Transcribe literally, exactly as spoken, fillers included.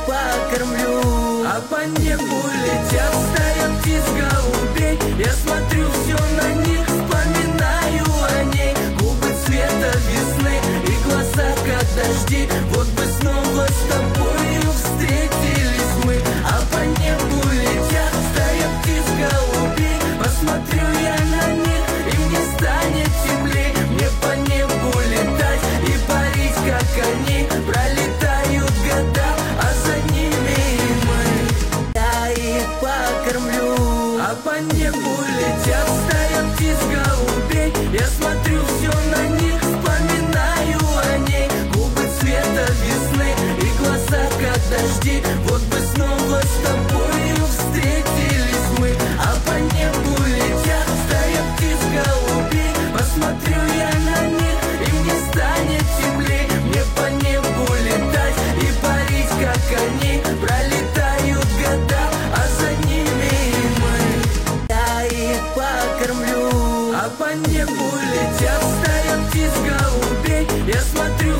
покормлю. А по небу летят стая птиц голубей. Я смотрю все на них, вспоминаю о ней. Губы цвета весны и глаза как дожди. Вот бы снова с тобою встретились мы. А по небу летят стая птиц голубей. Посмотрю я на них, и мне станет теплей. Мне по небу летать и парить, как они. Пролетают года, а за ними и мы. Я их покормлю. А по небу летят стая птиц голубей. Я смотрю все на них, вспоминаю о ней. Губы цвета весны и глаза как дожди. Вот бы снова с тобою встретились мы. А по небу летят стая птиц голубей. Посмотрю я на них, и мне станет теплей. Мне по небу летать и парить, как они. Пролетают года, а за ними и мы. Я их покормлю. А по небу летят стая птиц голубей. Я смотрю